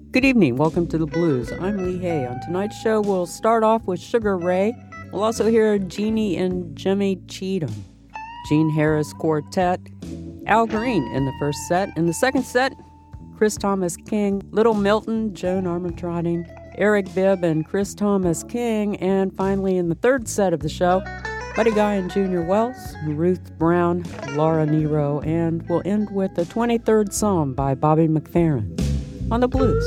Good evening. Welcome to the Blues. I'm Lee Hay. On tonight's show, we'll start off with Sugar Ray. We'll also hear Jeannie and Jimmy Cheatham, Gene Harris Quartet, Al Green in the first set. In the second set, Chris Thomas King, Little Milton, Joan Armatrading, Eric Bibb and Chris Thomas King. And finally, in the third set of the show, Buddy Guy and Junior Wells, Ruth Brown, Laura Nero, and we'll end with the 23rd Psalm by Bobby McFerrin on the Blues.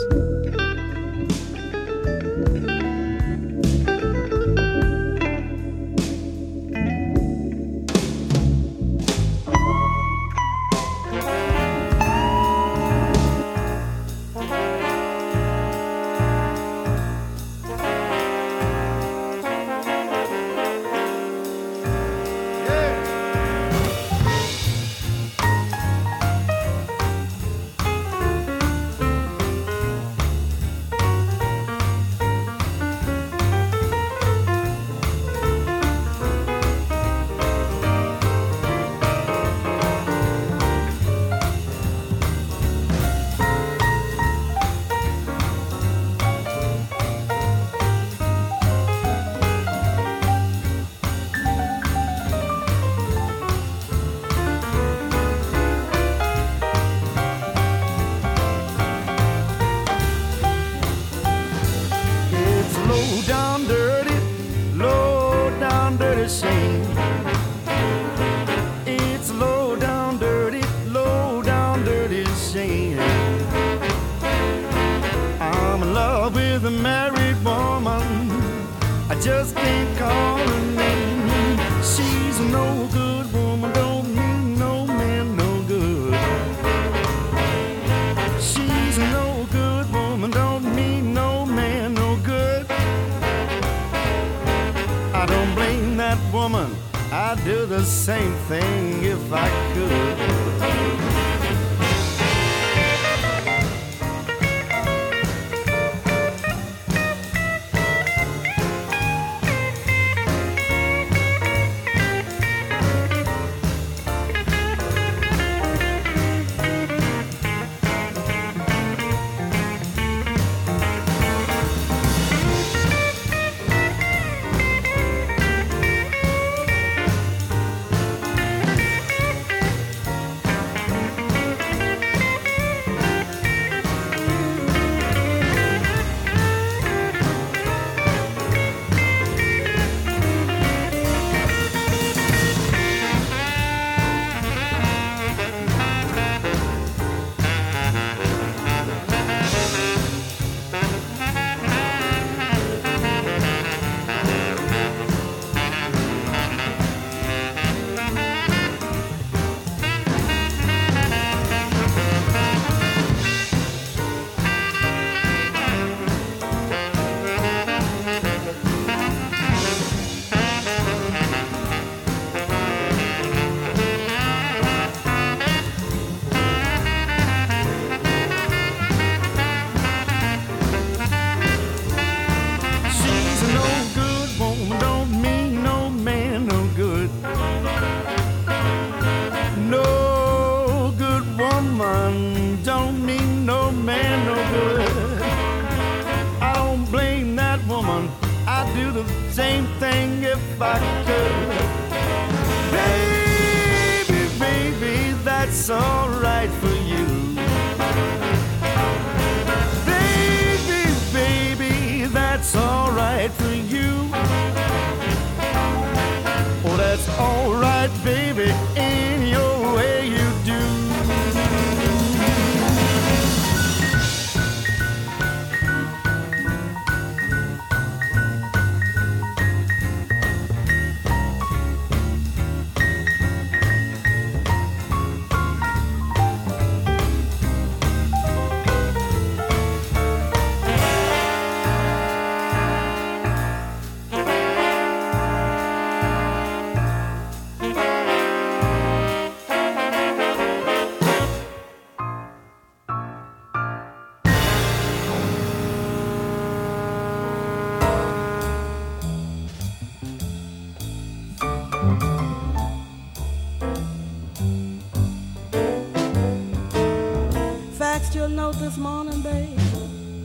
Faxed your note this morning, babe.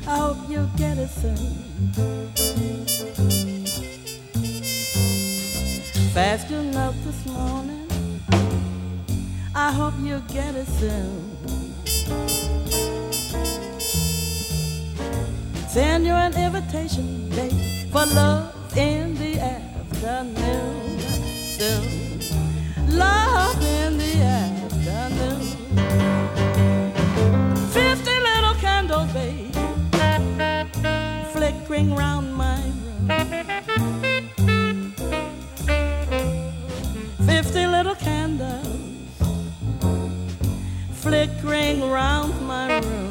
I hope you get it soon. Fast enough this morning, I hope you get it soon. Send you an invitation, babe, for love in the afternoon. Soon, love in the afternoon. 50 little candles, babe, flickering round my room. 50 little candles flickering round my room.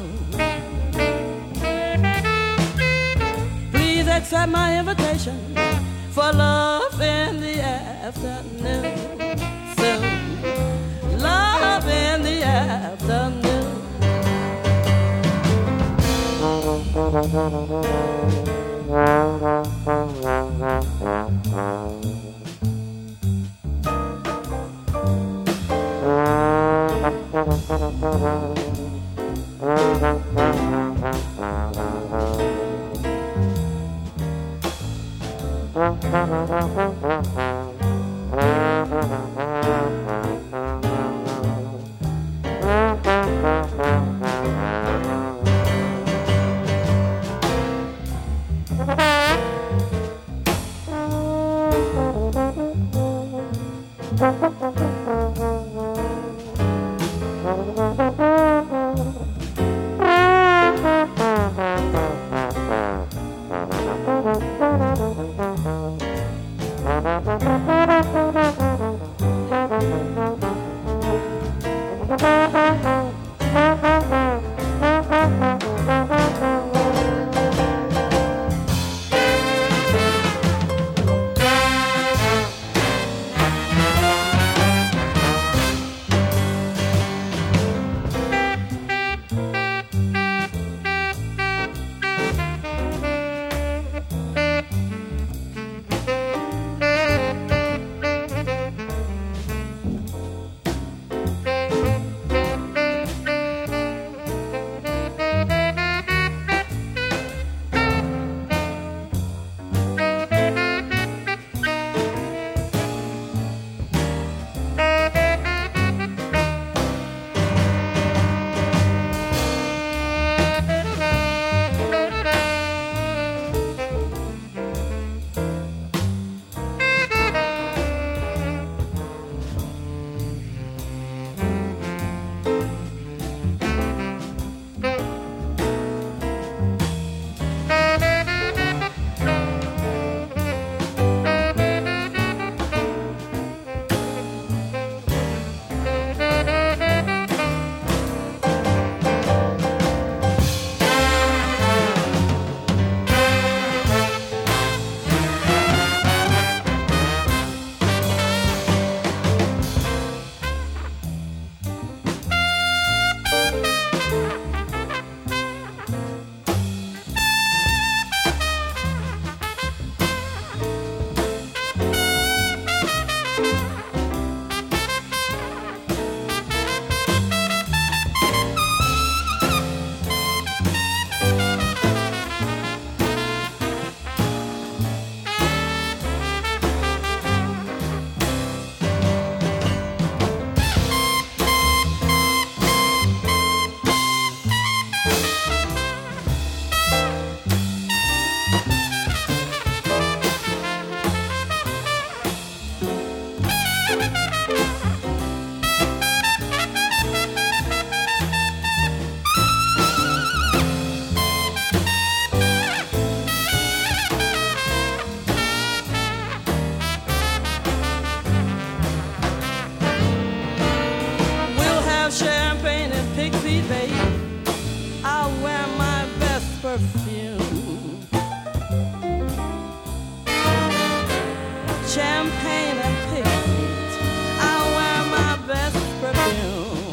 Please accept my invitation for love in the afternoon. Soon, love in the afternoon. Champagne and pigmeat, I wear my best perfume.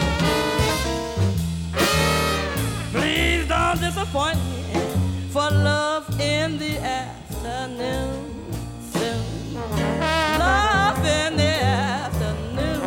Please don't disappoint me, for love in the afternoon. Soon, love in the afternoon.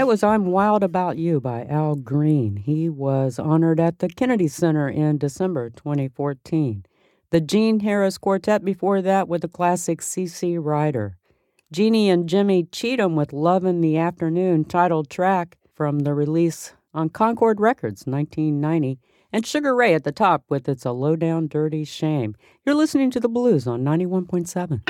That was I'm Wild About You by Al Green. He was honored at the Kennedy Center in December 2014. The Gene Harris Quartet before that with the classic CC Rider. Jeannie and Jimmy Cheatham with Love in the Afternoon, titled track from the release on Concord Records, 1990. And Sugar Ray at the top with It's a Low-Down Dirty Shame. You're listening to The Blues on 91.7.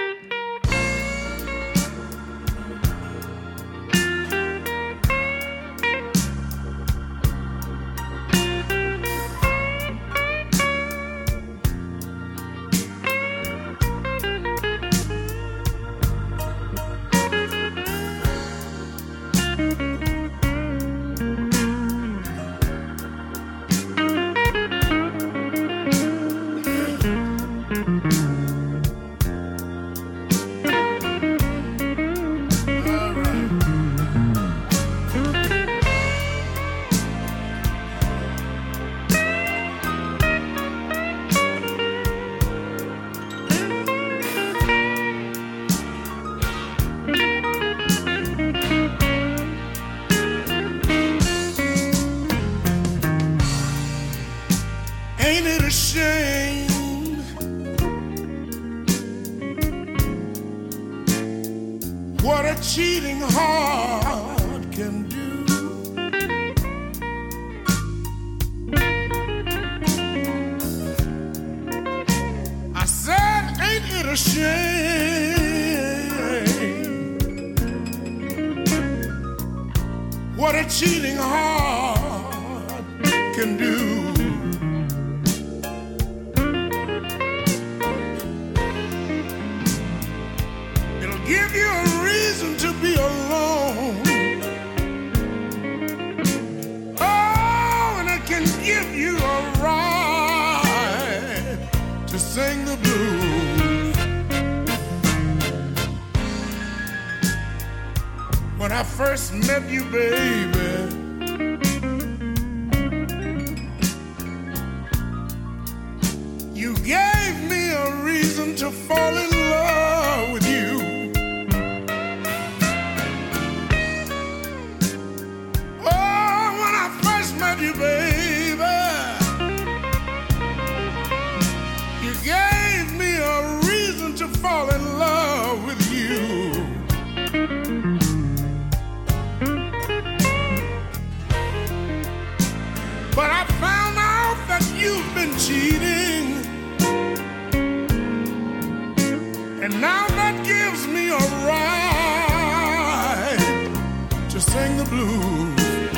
Cheating heart can do. I said, ain't it a shame what a cheating heart can do? It'll give you a reason to be alone. Oh, and it can give you a right to sing the blues. When I first met you, baby, you gave me a reason to fall in love with you. You, baby, you gave me a reason to fall in love with you. But I found out that you've been cheating, and now that gives me a right to sing the blues.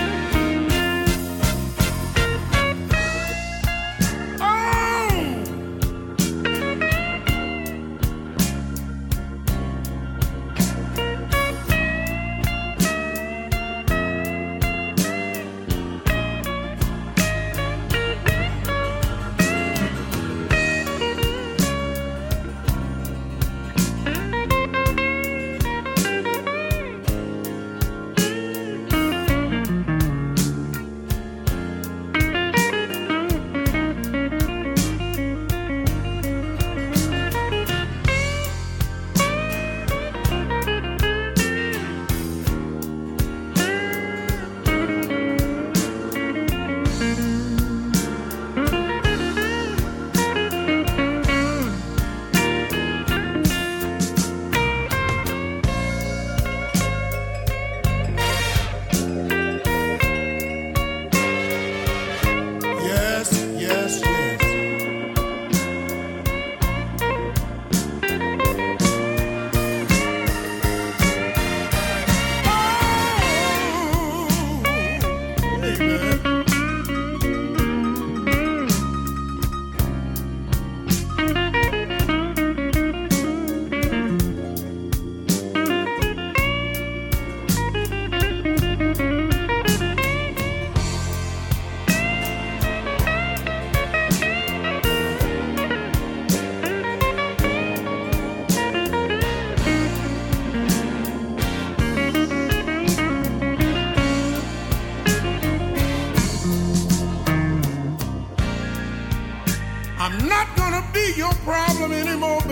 I'm not gonna be your problem anymore,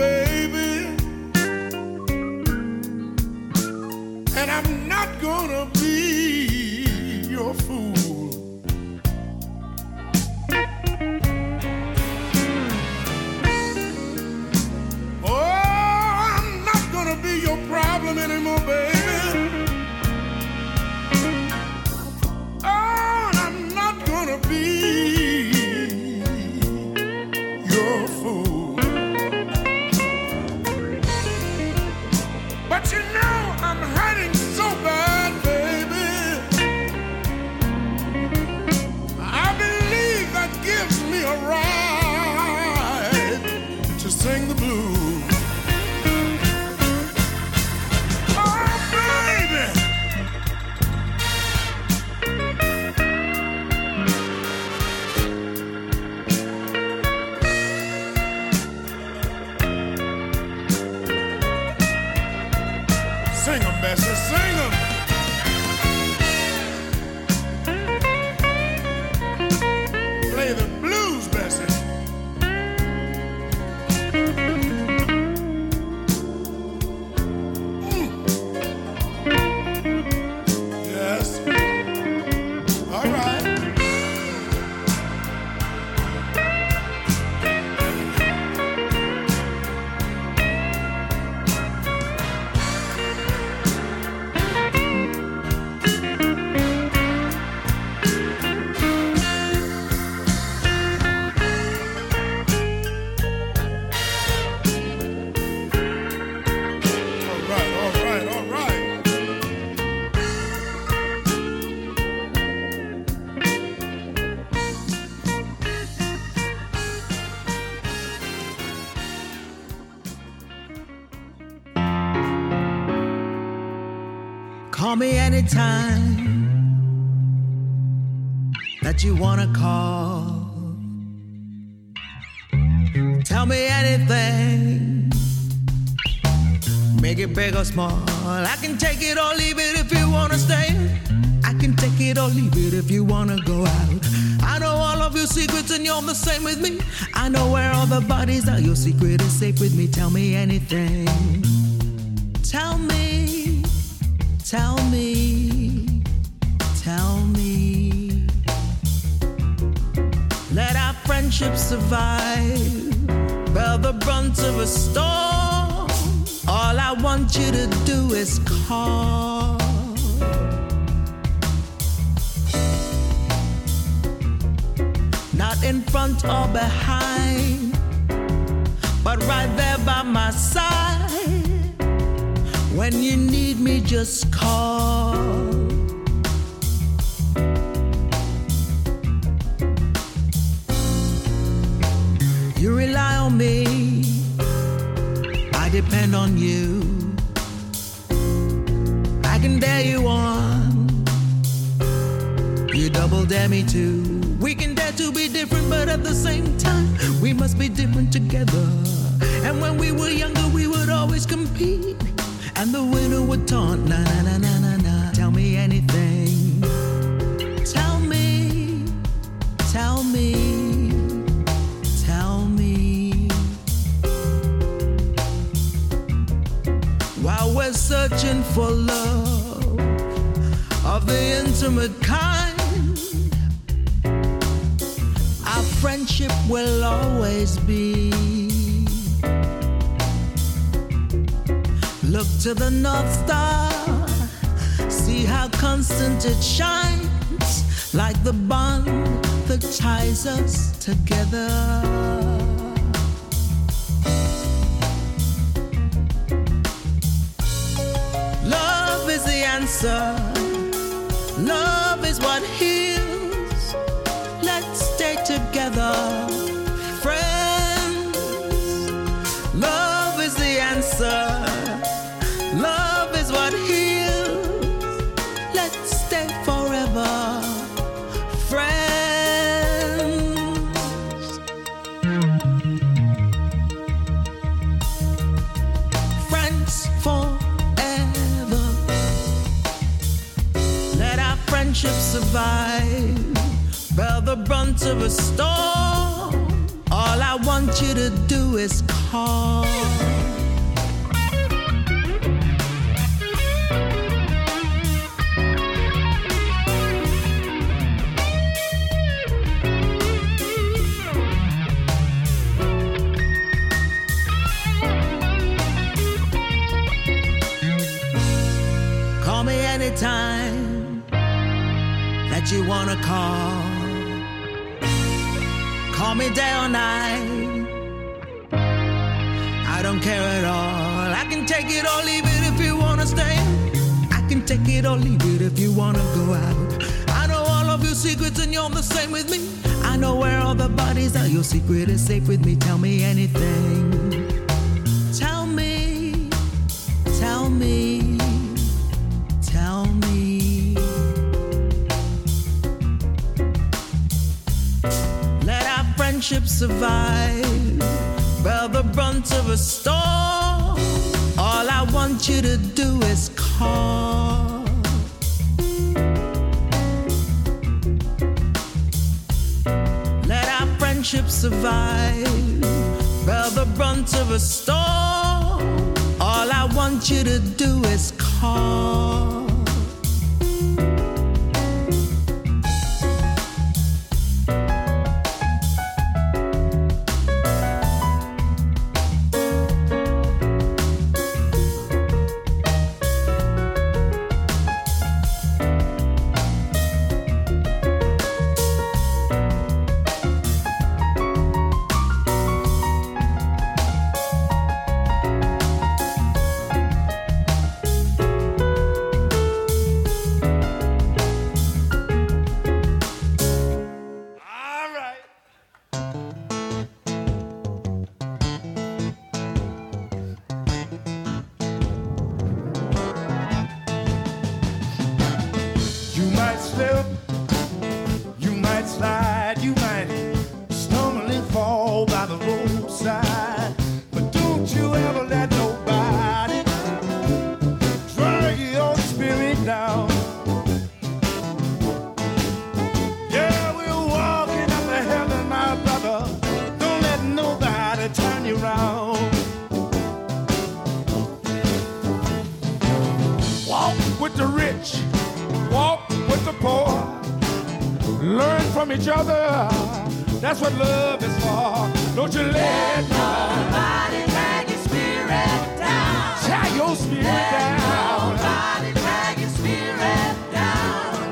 baby. And I'm not gonna be Call me anytime that you wanna call. Tell me anything, make it big or small. I can take it or leave it if you wanna stay. I can take it or leave it if you wanna go out. I know all of your secrets and you're the same with me. I know where all the bodies are, your secret is safe with me. Tell me anything. Tell me, tell me, tell me. Let our friendship survive, bear the brunt of a storm. All I want you to do is call. Not in front or behind, but right there by my side. When you need me, just call. You rely on me, I depend on you. I can dare you on, you double dare me too. We can dare to be different, but at the same time, we must be different together. And when we were younger, we would always compete, and the winner would taunt, na na na na na na. Tell me anything. Tell me, tell me, tell me. While we're searching for love of the intimate kind, our friendship will always be. Look to the North Star, see how constant it shines, like the bond that ties us together. Love is the answer, love is what heals. Let's stay together, friends. Love is the answer, love is what heals. Let's stay forever, friends. Friends forever. Let our friendship survive, bear the brunt of a storm. All I want you to do is call. Call me anytime that you wanna call. Call me day or night, I don't care at all. I can take it or leave it if you wanna stay. I can take it or leave it if you wanna go out. I know all of your secrets and you're the same with me. I know where all the bodies are, your secret is safe with me. Tell me anything. Tell me, tell me, tell me. Let our friendship survive, bear the brunt of a storm. All I want you to do is call. Let our friendship survive, bear the brunt of a storm. All I want you to do is call. from each other. That's what love is for. Don't you let nobody drag your spirit down. Tie your spirit down. Nobody drag your spirit down.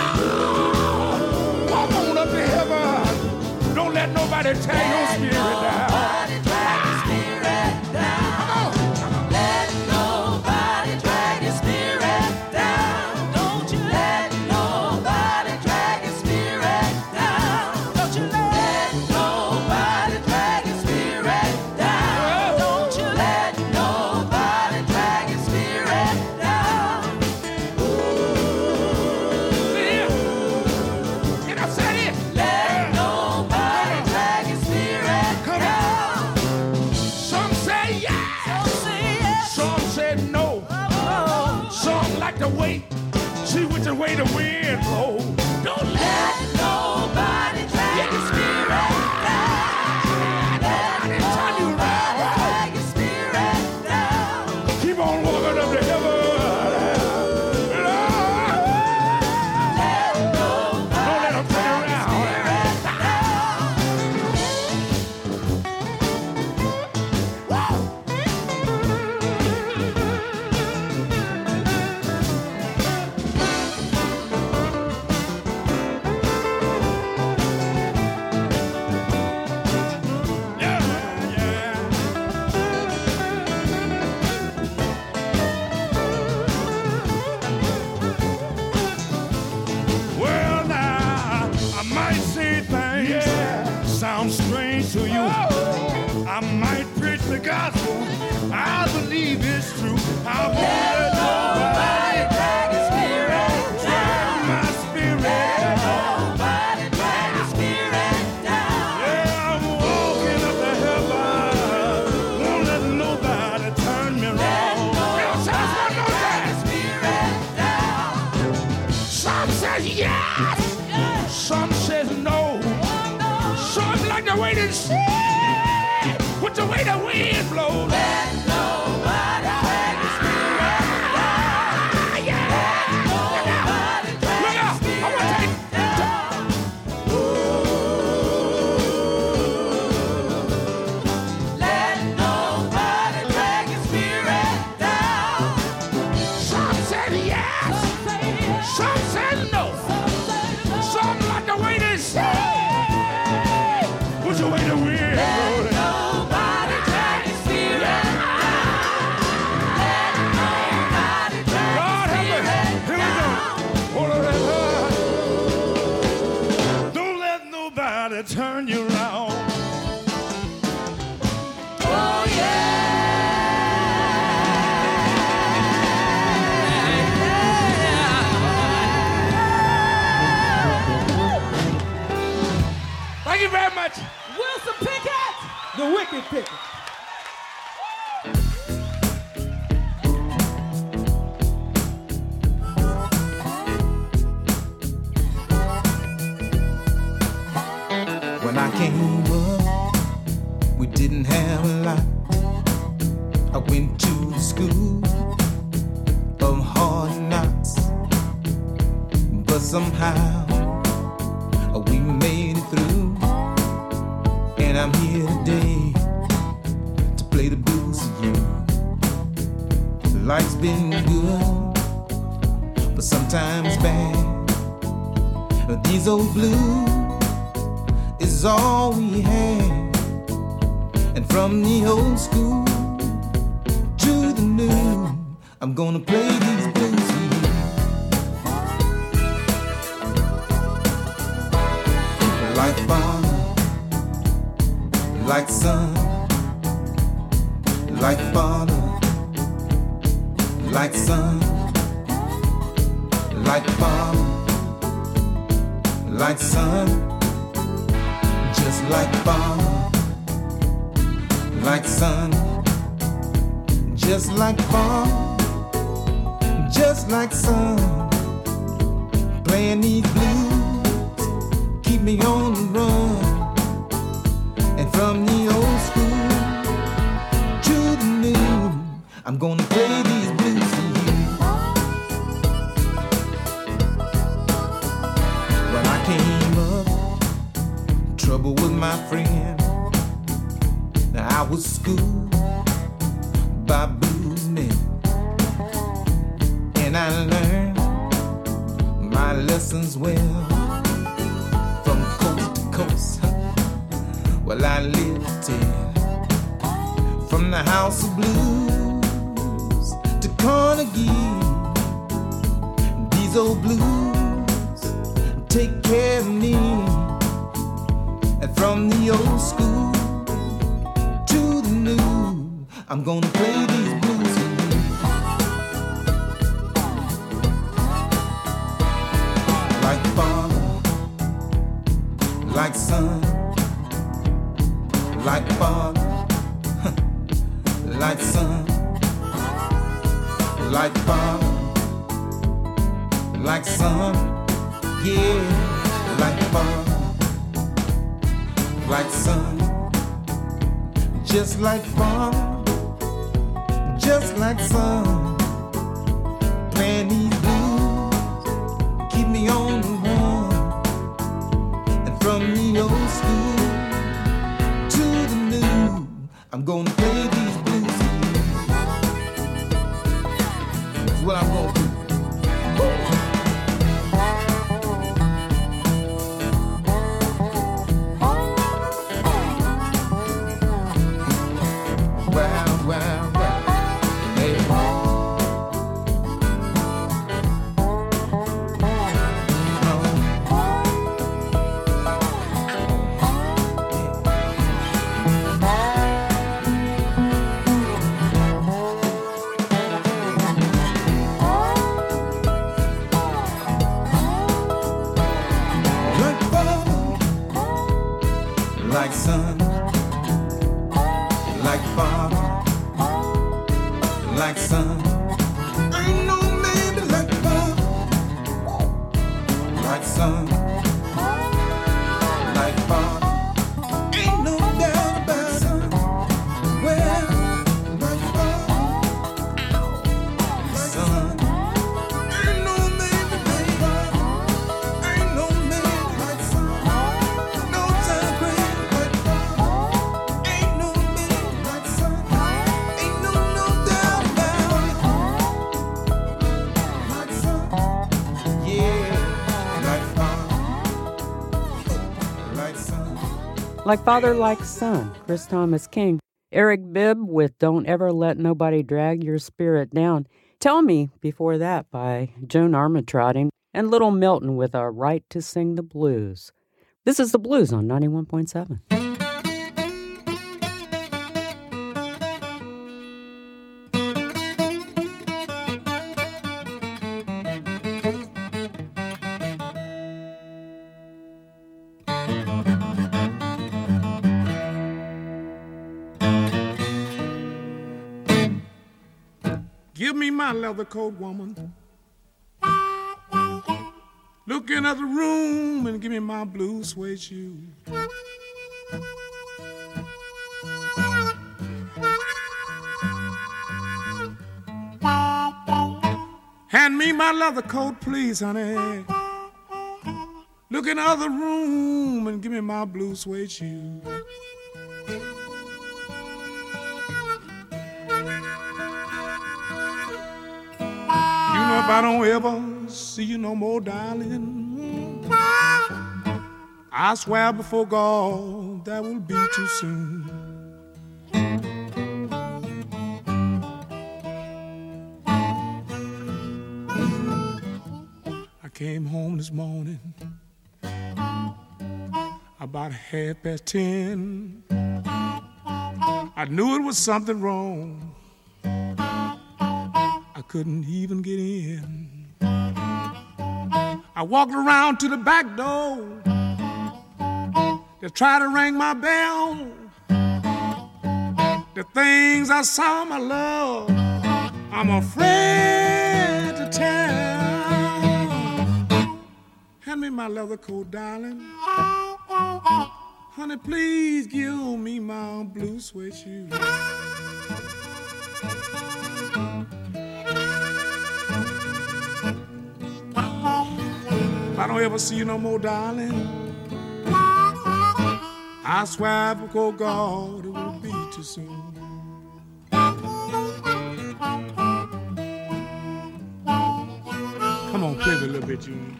Lord, walk on up to heaven. Don't let nobody tie your spirit down. Nobody drag your spirit down. Let nobody drag your spirit down. Don't you let nobody drag your spirit down. Don't you let nobody drag your spirit down. Don't you let nobody drag your spirit down. Yeah. Can I say it? Let nobody drag your spirit down. Some say yes. Some say yes. Some say no. Oh, Some like to wait. See which way the wind blows. Don't let nobody drag your spirit down. Let nobody drag your spirit down. keep on walking up to heaven. Let Don't let them turn around. Yeah, yeah. Well, now, I might say things sound strange to you. I might preach the gospel. I believe it's true. I won't let nobody drag your spirit drag my spirit. Nobody drag your spirit down. Yeah, I'm walking up to heaven. Won't let nobody turn me wrong. Spirit down. Some says yes. Some says no. Some like the way to see. With the way the wind blows. Let nobody drag your spirit down. Yeah. Nobody drag Look your out. I want to spirit down. Let nobody drag your spirit down. Some said yes. Some said no. Some like the way they say. With the way the wind blows. Nobody drag your spirit down. Let nobody drag Lord your have mercy. spirit Here we go. down. Hold on that. Don't let nobody turn you around. Oh Thank you very much. Wilson Pickett. The Wicked Pickett. When I came up, we didn't have a lot. I went to school of hard knocks, but somehow we made it through. And I'm here today to play the blues for you. Life's been good, but sometimes bad. But these old blues is all we had. And from the old school to the new, I'm gonna play these blues for you. Like father, like son, like father, like son, like father, like son, just like father, like son, just like father, just like son, playing these blues, keep me on the run. And from the old school to the new, I'm gonna play these blues for you. When I came up, with my friend. I was schooled by blue men, and I learned my lessons well from coast to coast. Well, I lived here from the House of Blues to Carnegie. These old blues take care of me, and from the old school to the new, I'm gonna play these blues for you. Like father, like son, like father, like son, like father, like son, yeah, like father, like son, just like father, just like son, playing these blues, keep me on the run, and from the old school to the new, I'm gonna play these blues for you. That's what I'm gonna do. Like son, like father, like son. Ain't no man like father, like son, like father. Ain't no doubt about it, son. Well, like father, like son. Ain't no man like father. Ain't no man like son. No time great. Like Father, Like Son, Chris Thomas King. Eric Bibb with Don't Ever Let Nobody Drag Your Spirit Down. Tell Me before that by Joan Armatrading. And Little Milton with A Right to Sing the Blues. This is The Blues on 91.7. Give me my leather coat, woman. Look in the room and give me my blue suede shoes. Hand me my leather coat, please, honey. Look in the other room and give me my blue suede shoes. If I don't ever see you no more, darling, I swear before God that will be too soon. I came home this morning about 10:30. I knew it was something wrong. I couldn't even get in. I walked around to the back door to try to ring my bell. The things I saw, my love, I'm afraid to tell. Hand me my leather coat, darling. Honey, please give me my blue suede shoes. If I don't ever see you no more, darling, I swear before God it will be too soon. Come on, play me a little bit, Junior.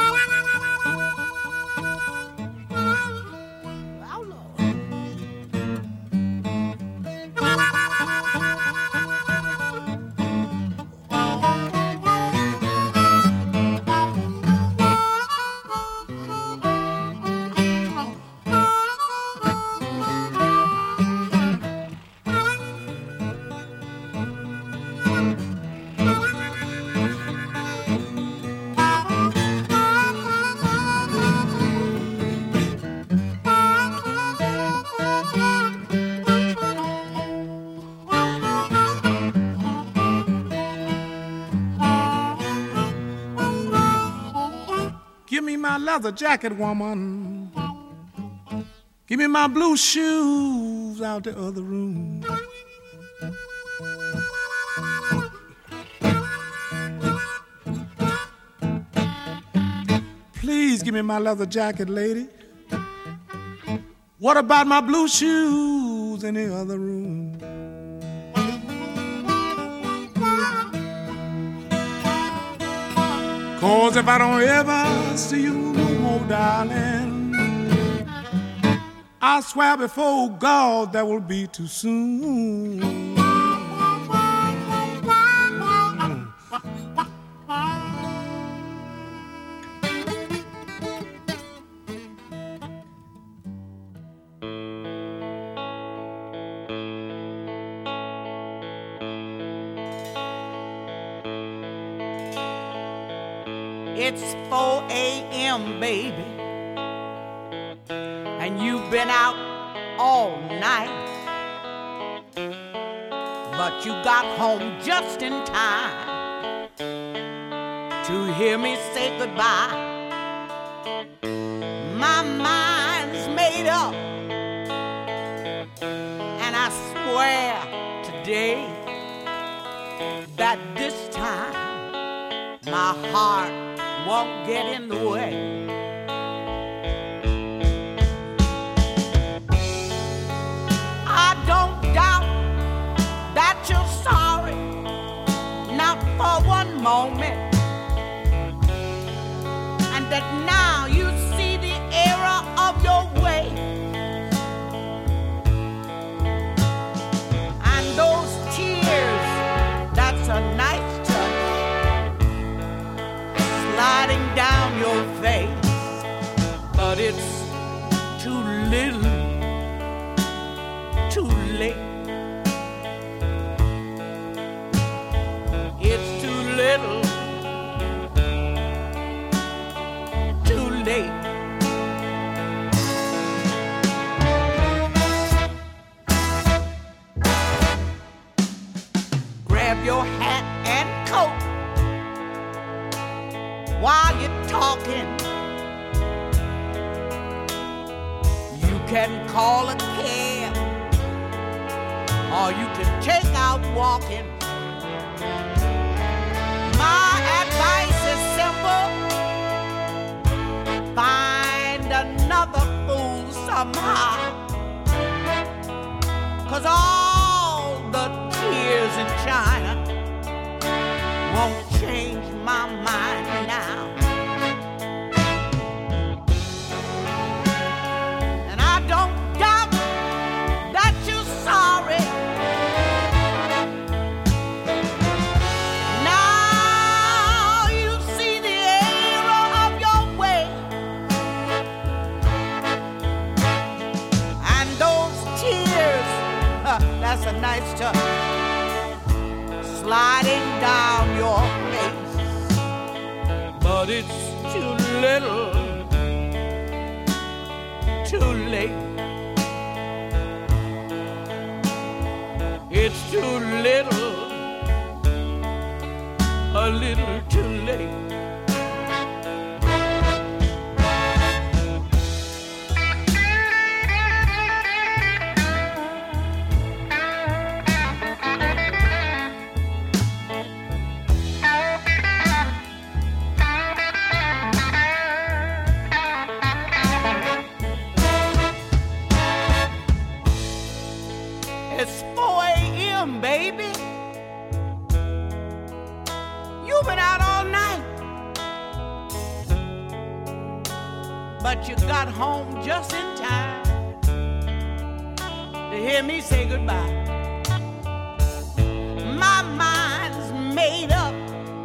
Leather jacket, woman. Give me my blue shoes out the other room. Please give me my leather jacket, lady. What about my blue shoes in the other room? Cause if I don't ever see you no more, darling, I swear before God that will be too soon. It's 4 a.m., baby, and you've been out all night, but you got home just in time to hear me say goodbye. My mind's made up, and I swear today that this time my heart won't get in the way. I don't doubt that you're sorry, not for one moment, and that now you see the error of your way. And those tears, that's a nice sliding down your face, but it's too little, too late. It's too little, too late. Grab your hat and coat while you're talking. You can call a cab, or you can take out walking. My advice is simple: find another fool somehow, 'cause all the tears in China won't change my mind now. And I don't doubt that you're sorry. Now you see the error of your way, and those tears, that's a nice touch, sliding down your face, but it's too little, too late. It's too little, a little too late. but you got home just in time to hear me say goodbye. My mind's made up,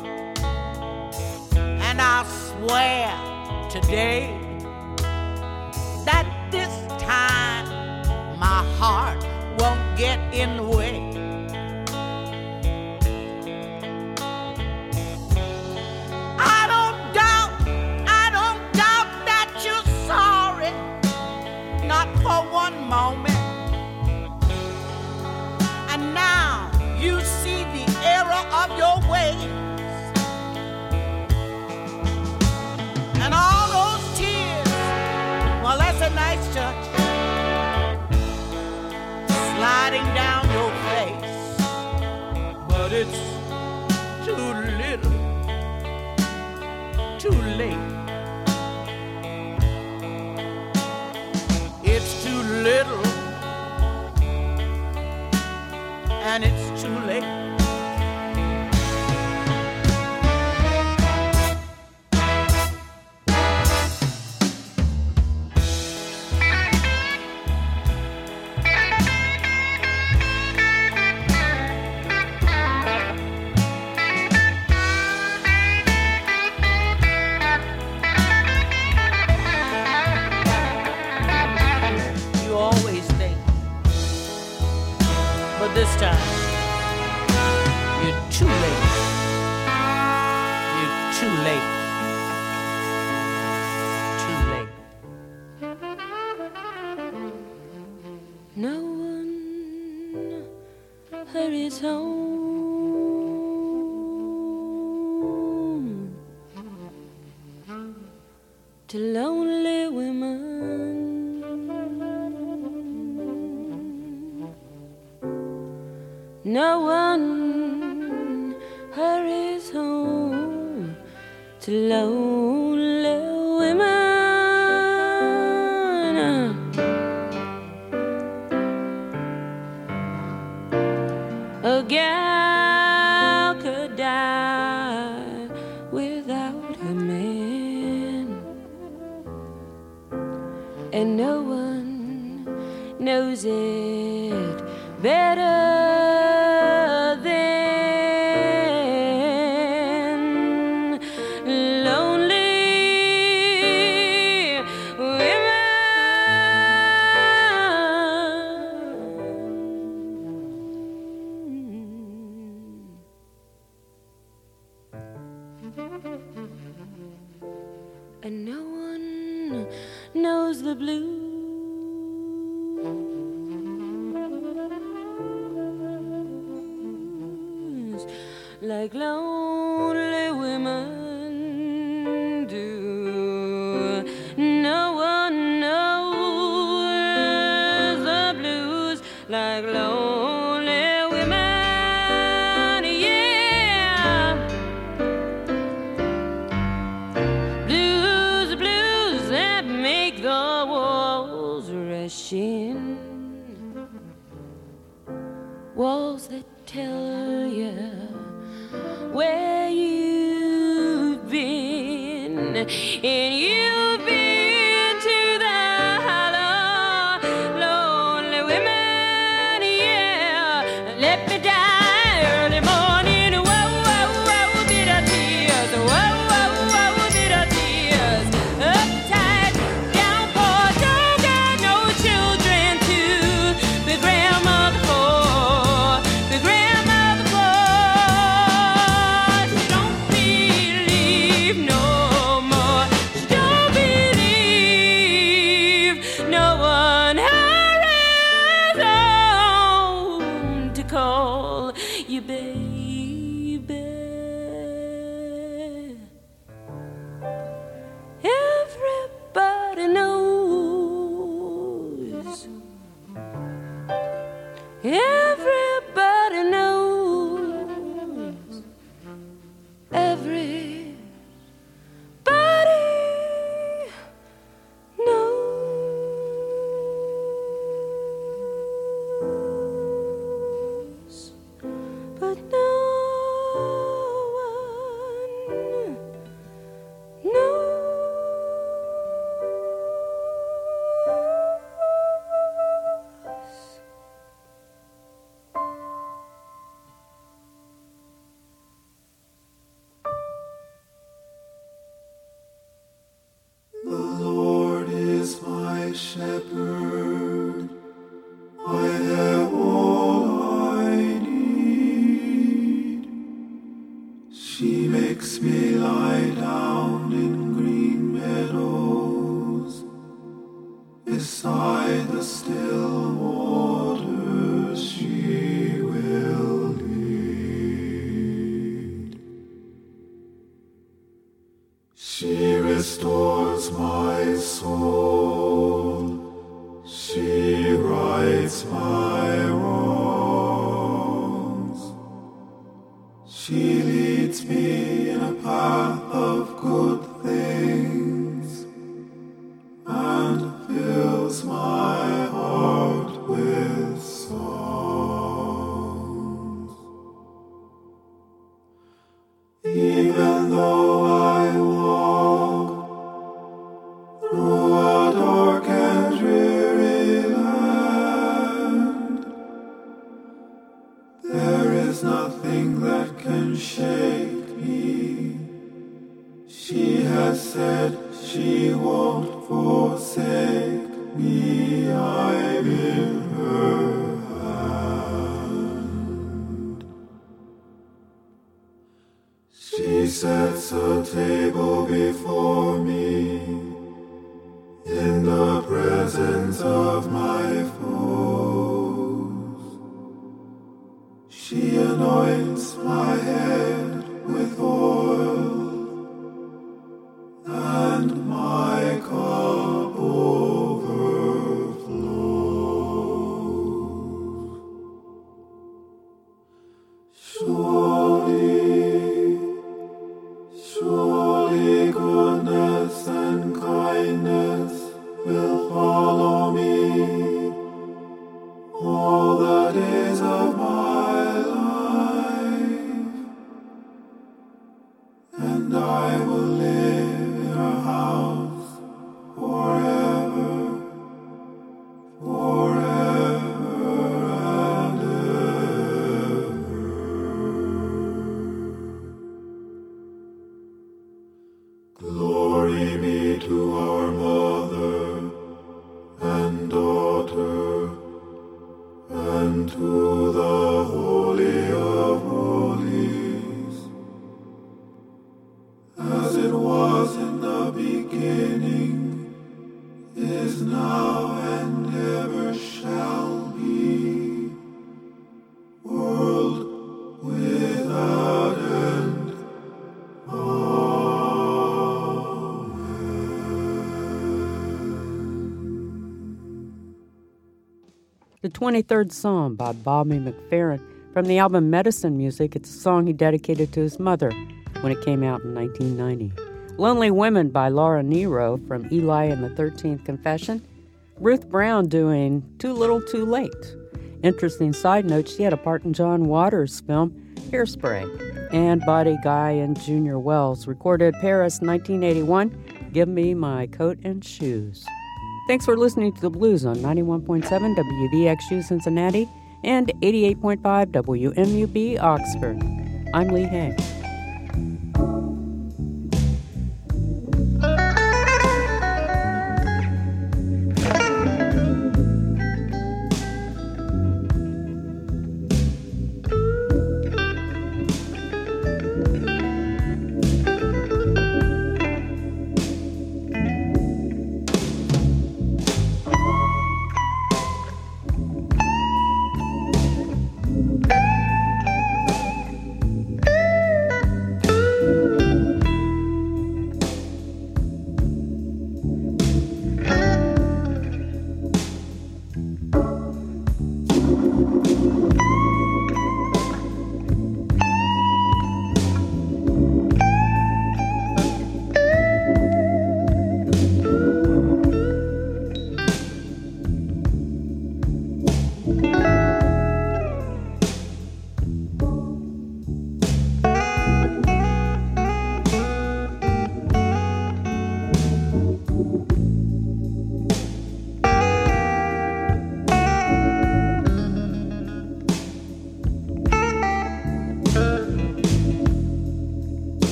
and I swear today that this time my heart won't get in the way. I don't doubt that you're sorry, not for one moment. And now you see the error of your ways, and all those tears, well, that's a nice touch, sliding down your face, but it's too little, too late. It's too little, and it's too late. This time, you're too late. You're too late. Too late. No one hurries home to lonely women. No one hurries home to lonely women. A gal could die without her man, and no one knows it better and no one knows the blues like lonely women do. No one knows the blues like lonely women, yeah. Blues that make the walls rush in, walls that tell you where you've been, and you've been to the hollow, lonely women, yeah. Let me die early morning, whoa, whoa, whoa, bitter tears, whoa, whoa, whoa, bitter tears, uptight, downpour, don't got no children to be grandmother for, be grandmother for. She don't believe no more, she don't believe no one hurries home to call you baby. Everybody knows. Everybody knows. Everybody knows. But no one knows. word. I have all I need. She makes me lie down in green meadows beside the still waters. She will lead. She restores my soul. She rights my wrongs. She leads me in a path of good things and fills my heart with songs. Even though I walk through a dark and dreary land, there is nothing that can shake me. She has said she won't forsake me. I'm in her hand. She sets a table before me in the presence of my foes. She anoints my head with oil, and my cup overflows. Surely goodness and kindness will follow me all the days of my life, and I will live in her house forever, forever and ever. Glory be to our Mother and Daughter and to the Holy of Holies, as it was in the beginning, is now, and ever shall be, world without end. The 23rd Psalm by Bobby McFerrin from the album Medicine Music. It's a song he dedicated to his mother when it came out in 1990. Lonely Women by Laura Nyro from Eli and the 13th Confession. Ruth Brown doing Too Little Too Late. Interesting side note, she had a part in John Waters' film Hairspray. And Buddy Guy and Junior Wells recorded Paris 1981, Give Me My Coat and Shoes. Thanks for listening to The Blues on 91.7 WVXU Cincinnati and 88.5 WMUB Oxford. I'm Lee Hay.